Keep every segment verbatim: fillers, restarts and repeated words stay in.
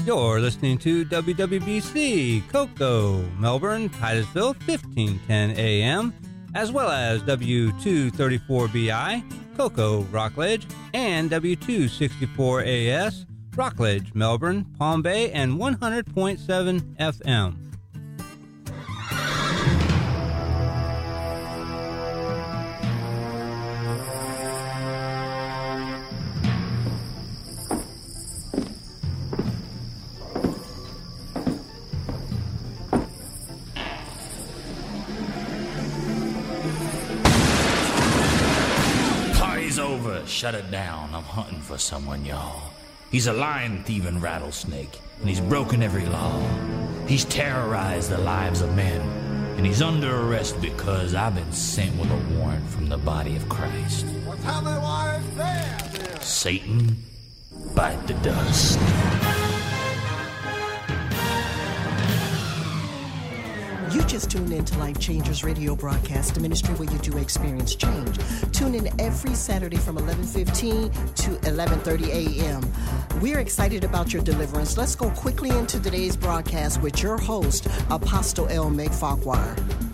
You're listening to W W B C, Cocoa, Melbourne, Titusville, fifteen ten A M, as well as W two thirty-four B I, Cocoa, Rockledge, and W two sixty-four A S, Rockledge, Melbourne, Palm Bay, and one hundred point seven F M. Shut it down. I'm hunting for someone, y'all. He's a lion-thieving rattlesnake, and he's broken every law. He's terrorized the lives of men, and he's under arrest because I've been sent with a warrant from the body of Christ. What's how they wire there, then? Satan, bite the dust. You just tuned in to Life Changers Radio Broadcast, the ministry where you do experience change. Tune in every Saturday from eleven fifteen to eleven thirty A M. We're excited about your deliverance. Let's go quickly into today's broadcast with your host, Apostle L. Meg Farquhar.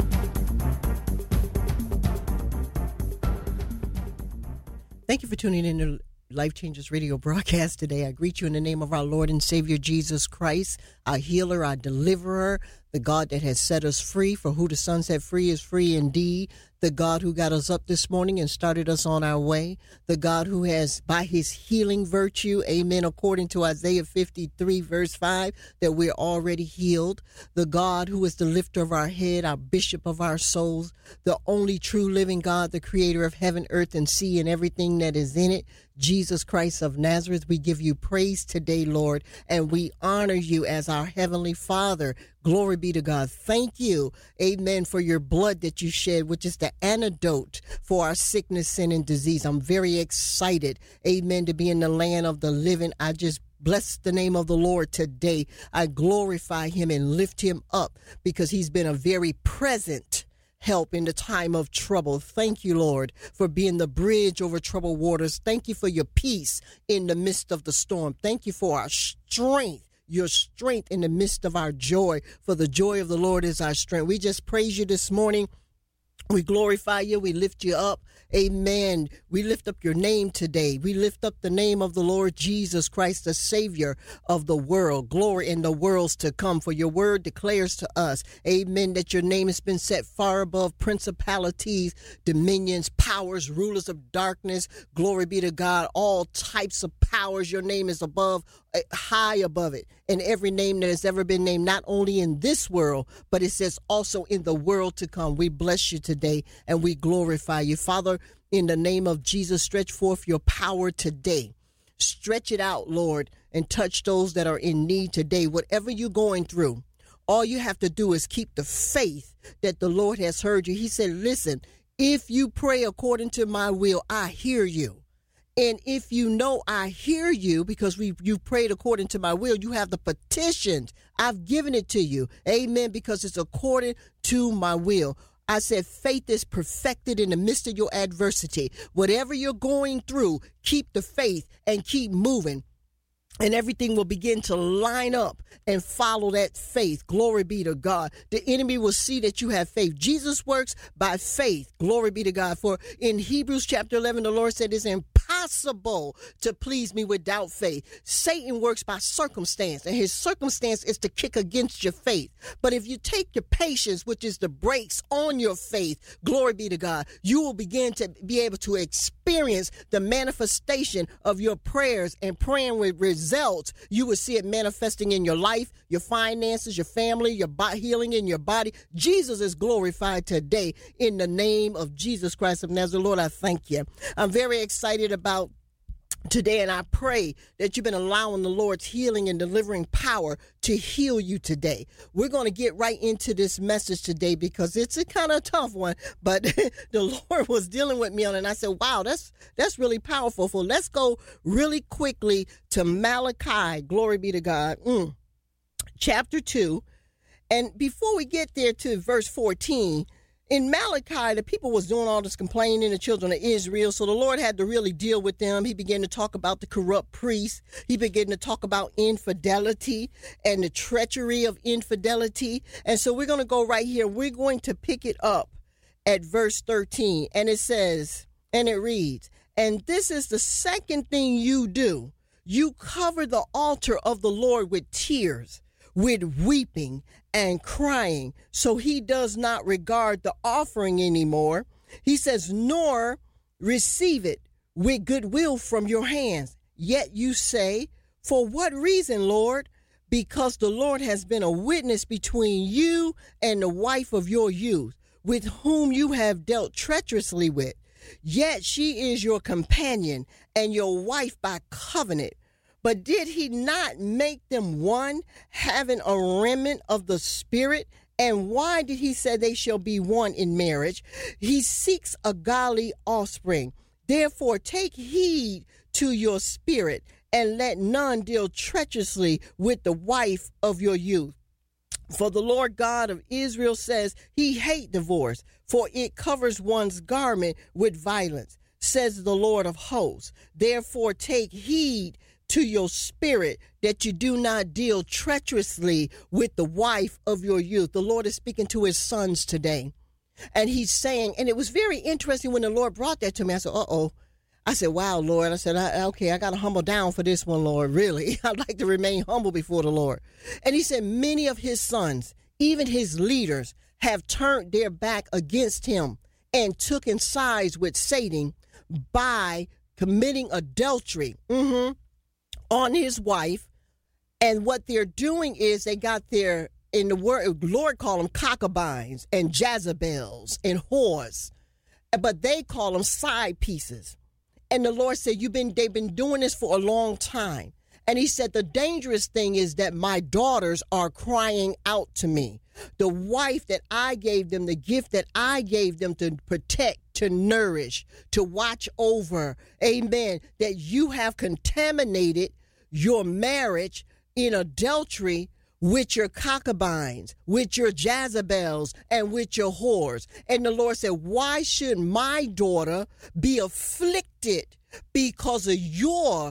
Thank you for tuning in to Life Changers Radio broadcast today. I greet you in the name of our Lord and Savior Jesus Christ, our healer, our deliverer, the God that has set us free. For who the Son set free is free indeed. The God who got us up this morning and started us on our way. The God who has, by his healing virtue, amen, according to Isaiah fifty-three, verse five, that we're already healed. The God who is the lifter of our head, our bishop of our souls, the only true living God, the creator of heaven, earth, and sea, and everything that is in it. Jesus Christ of Nazareth, we give you praise today, Lord, and we honor you as our Heavenly Father. Glory be to God. Thank you, amen, for your blood that you shed, which is the antidote for our sickness, sin, and disease. I'm very excited, amen, to be in the land of the living. I just bless the name of the Lord today. I glorify him and lift him up because he's been a very present help in the time of trouble. Thank you, Lord, for being the bridge over troubled waters. Thank you for your peace in the midst of the storm. Thank you for our strength, your strength in the midst of our joy, for the joy of the Lord is our strength. We just praise you this morning. We glorify you. We lift you up. Amen. We lift up your name today. We lift up the name of the Lord Jesus Christ, the Savior of the world. Glory in the worlds to come. For your word declares to us, amen, that your name has been set far above principalities, dominions, powers, rulers of darkness. Glory be to God. All types of powers. Your name is above, high above it. And every name that has ever been named, not only in this world, but it says also in the world to come. We bless you today and we glorify you. Father, in the name of Jesus, stretch forth your power today. Stretch it out, Lord, and touch those that are in need today. Whatever you're going through, all you have to do is keep the faith that the Lord has heard you. He said, listen, if you pray according to my will, I hear you. And if you know I hear you because we you prayed according to my will, you have the petitions. I've given it to you. Amen. Because it's according to my will. I said faith is perfected in the midst of your adversity. Whatever you're going through, keep the faith and keep moving. And everything will begin to line up and follow that faith. Glory be to God. The enemy will see that you have faith. Jesus works by faith. Glory be to God. For in Hebrews chapter eleven, the Lord said it's impossible to please me without faith. Satan works by circumstance, and his circumstance is to kick against your faith. But if you take your patience, which is the brakes on your faith, glory be to God, you will begin to be able to experience the manifestation of your prayers and praying with results. Results, you will see it manifesting in your life, your finances, your family, your body, healing in your body. Jesus is glorified today in the name of Jesus Christ of Nazareth. Lord, I thank you. I'm very excited about today, and I pray that you've been allowing the Lord's healing and delivering power to heal you today. We're going to get right into this message today because it's a kind of tough one, but the Lord was dealing with me on it, and I said, wow, that's that's really powerful. So let's go really quickly to Malachi, glory be to God, mm, chapter two. And before we get there to verse fourteen, in Malachi, the people was doing all this complaining, the children of Israel. So the Lord had to really deal with them. He began to talk about the corrupt priests. He began to talk about infidelity and the treachery of infidelity. And so we're going to go right here. We're going to pick it up at verse thirteen. And it says, and it reads, and this is the second thing you do. You cover the altar of the Lord with tears, with weeping and crying, so he does not regard the offering anymore. He says, nor receive it with goodwill from your hands. Yet you say, for what reason, Lord? Because the Lord has been a witness between you and the wife of your youth, with whom you have dealt treacherously with. Yet she is your companion and your wife by covenant. But did he not make them one, having a remnant of the Spirit? And why did he say they shall be one in marriage? He seeks a godly offspring. Therefore, take heed to your spirit, and let none deal treacherously with the wife of your youth. For the Lord God of Israel says he hate divorce, for it covers one's garment with violence, says the Lord of hosts. Therefore, take heed to your spirit, that you do not deal treacherously with the wife of your youth. The Lord is speaking to his sons today. And he's saying, and it was very interesting when the Lord brought that to me. I said, uh-oh. I said, wow, Lord. I said, I, okay, I got to humble down for this one, Lord. Really, I'd like to remain humble before the Lord. And he said, many of his sons, even his leaders, have turned their back against him and taken sides with Satan by committing adultery. Mm-hmm. on his wife. And what they're doing is they got their, in the word, Lord call them concubines and Jezebels and whores, but they call them side pieces. And the Lord said, you've been, they've been doing this for a long time. And he said, the dangerous thing is that my daughters are crying out to me. The wife that I gave them, the gift that I gave them to protect, to nourish, to watch over, amen, that you have contaminated your marriage in adultery with your concubines, with your Jezebels, and with your whores. And the Lord said, why should my daughter be afflicted because of your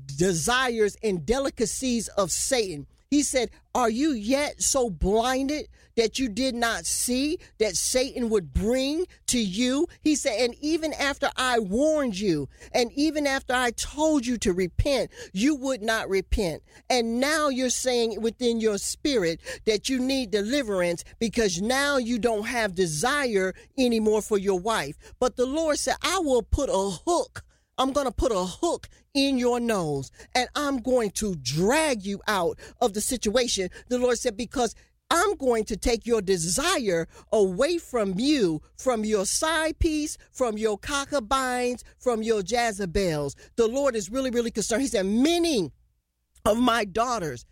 desires and delicacies of Satan? He said, are you yet so blinded that you did not see that Satan would bring to you? He said, and even after I warned you, and even after I told you to repent, you would not repent. And now you're saying within your spirit that you need deliverance because now you don't have desire anymore for your wife. But the Lord said, I will put a hook. I'm going to put a hook in your nose, and I'm going to drag you out of the situation. The Lord said, because I'm going to take your desire away from you, from your side piece, from your concubines, from your Jezebels. The Lord is really, really concerned. He said, many of my daughters,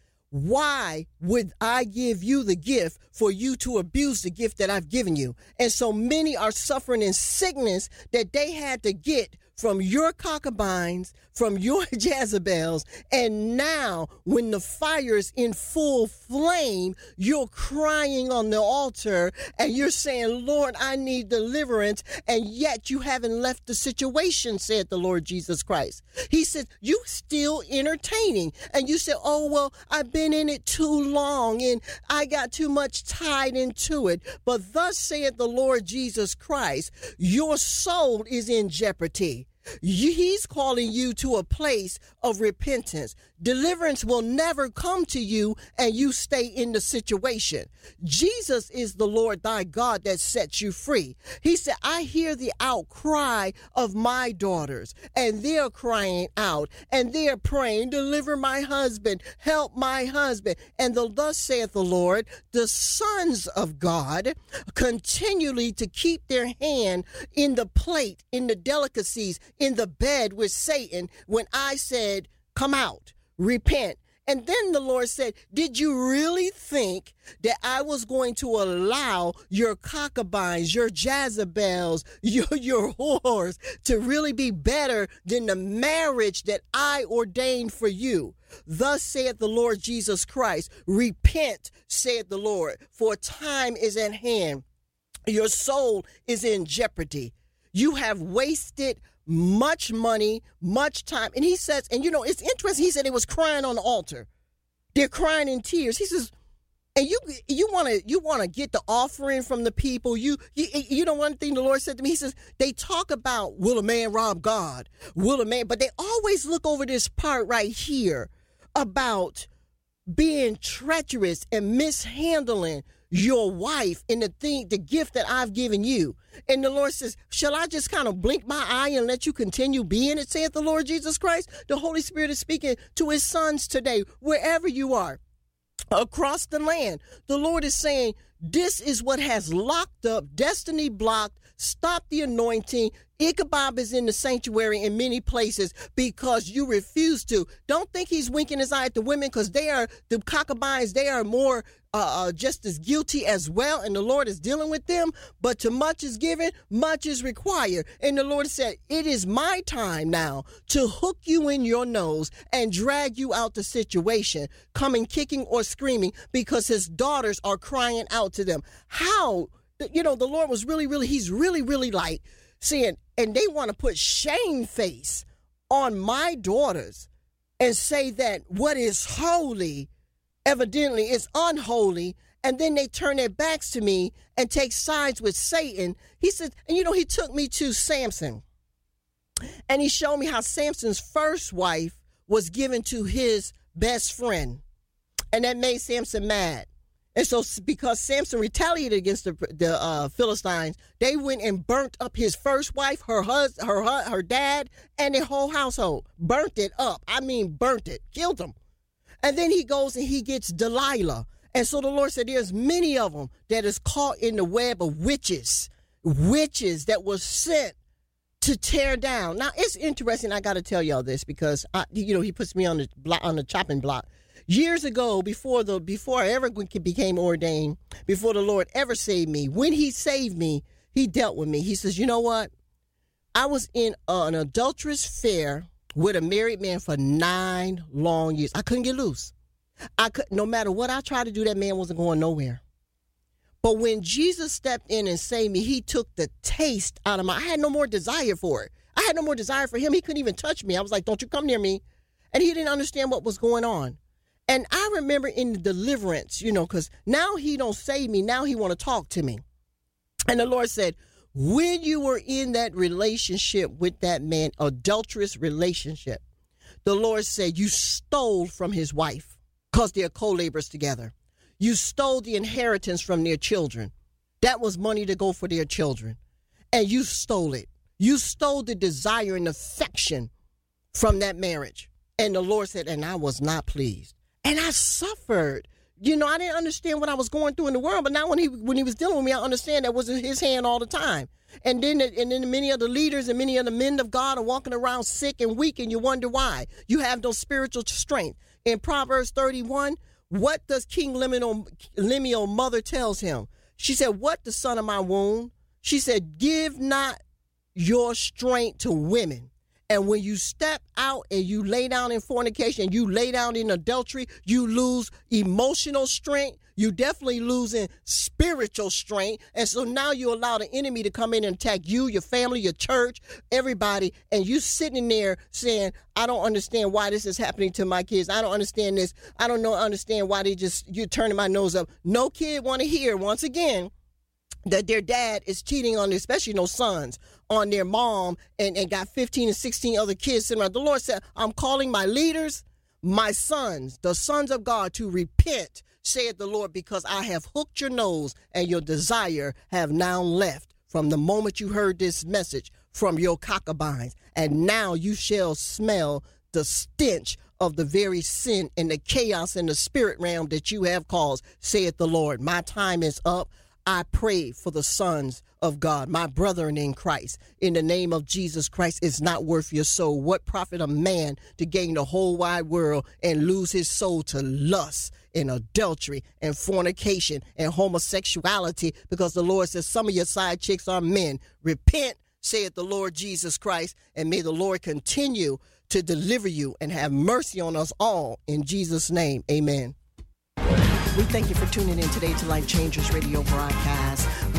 why would I give you the gift for you to abuse the gift that I've given you? And so many are suffering in sickness that they had to get from your concubines, from your Jezebels, and now when the fire is in full flame, you're crying on the altar and you're saying, Lord, I need deliverance, and yet you haven't left the situation, said the Lord Jesus Christ. He said, you still entertaining, and you said, oh, well, I've been in it too long and I got too much tied into it. But thus saith the Lord Jesus Christ, your soul is in jeopardy. He's calling you to a place of repentance. Deliverance will never come to you and you stay in the situation. Jesus is the Lord thy God that sets you free. He said, I hear the outcry of my daughters, and they're crying out and they're praying, deliver my husband, help my husband. And the, thus saith the Lord, the sons of God continually to keep their hand in the plate, in the delicacies, in the bed with Satan when I said, come out, repent. And then the Lord said, did you really think that I was going to allow your concubines, your Jezebels, your, your whores to really be better than the marriage that I ordained for you? Thus saith the Lord Jesus Christ, repent, saith the Lord, for time is at hand. Your soul is in jeopardy. You have wasted much money, much time. And he says, and you know, it's interesting. He said it was crying on the altar. They're crying in tears. He says, and you you want to you want to get the offering from the people. You, you you know, one thing the Lord said to me, he says, they talk about, will a man rob God? Will a man? But they always look over this part right here about being treacherous and mishandling your wife and the thing, the gift that I've given you. And the Lord says, shall I just kind of blink my eye and let you continue being it, saith the Lord Jesus Christ? The Holy Spirit is speaking to his sons today, wherever you are, across the land. The Lord is saying, this is what has locked up, destiny blocked, stopped the anointing. Ichabod is in the sanctuary in many places because you refuse to. Don't think he's winking his eye at the women, because they are, the concubines, they are more uh, uh, just as guilty as well, and the Lord is dealing with them. But to much is given, much is required. And the Lord said, it is my time now to hook you in your nose and drag you out the situation, coming kicking or screaming, because his daughters are crying out to them. How? You know, the Lord was really, really, he's really, really like saying, and they want to put shame face on my daughters and say that what is holy evidently is unholy. And then they turn their backs to me and take sides with Satan. He said, and you know, he took me to Samson, and he showed me how Samson's first wife was given to his best friend. And that made Samson mad. And so because Samson retaliated against the, the uh, Philistines, they went and burnt up his first wife, her husband, her, her dad, and their whole household. Burnt it up. I mean, burnt it, killed them. And then he goes and he gets Delilah. And so the Lord said, there's many of them that is caught in the web of witches, witches that was sent to tear down. Now, it's interesting. I got to tell y'all this because, I, you know, he puts me on the block, on the chopping block. Years ago, before the before I ever became ordained, before the Lord ever saved me, when he saved me, he dealt with me. He says, you know what? I was in an adulterous affair with a married man for nine long years. I couldn't get loose. I could, no matter what I tried to do, that man wasn't going nowhere. But when Jesus stepped in and saved me, he took the taste out of my, I had no more desire for it. I had no more desire for him. He couldn't even touch me. I was like, don't you come near me. And he didn't understand what was going on. And I remember in the deliverance, you know, because now he don't save me. Now he want to talk to me. And the Lord said, when you were in that relationship with that man, adulterous relationship, the Lord said you stole from his wife because they're co-laborers together. You stole the inheritance from their children. That was money to go for their children. And you stole it. You stole the desire and affection from that marriage. And the Lord said, and I was not pleased. And I suffered. You know, I didn't understand what I was going through in the world. But now when he when he was dealing with me, I understand that wasn't his hand all the time. And then and then many of the leaders and many of the men of God are walking around sick and weak, and you wonder why. You have no spiritual strength. In Proverbs thirty-one, what does King Lemuel, Lemuel mother tells him? She said, what the son of my womb? She said, give not your strength to women. And when you step out and you lay down in fornication, you lay down in adultery, you lose emotional strength. You definitely losing spiritual strength. And so now you allow the enemy to come in and attack you, your family, your church, everybody. And you sitting there saying, I don't understand why this is happening to my kids. I don't understand this. I don't know, understand why they just, you're turning my nose up. No kid want to hear, once again, that their dad is cheating on, especially no sons, on their mom and, and got fifteen and sixteen other kids sitting around. The Lord said, I'm calling my leaders, my sons, the sons of God, to repent, saith the Lord, because I have hooked your nose and your desire have now left from the moment you heard this message from your concubines. And now you shall smell the stench of the very sin and the chaos in the spirit realm that you have caused, saith the Lord. My time is up. I pray for the sons of God, my brethren in Christ. In the name of Jesus Christ, it's not worth your soul. What profit a man to gain the whole wide world and lose his soul to lust and adultery and fornication and homosexuality? Because the Lord says some of your side chicks are men. Repent, saith the Lord Jesus Christ, and may the Lord continue to deliver you and have mercy on us all. In Jesus' name, amen. We thank you for tuning in today to Life Changers Radio broadcast.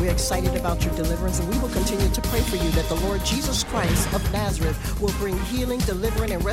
We're excited about your deliverance, and we will continue to pray for you that the Lord Jesus Christ of Nazareth will bring healing, deliverance, and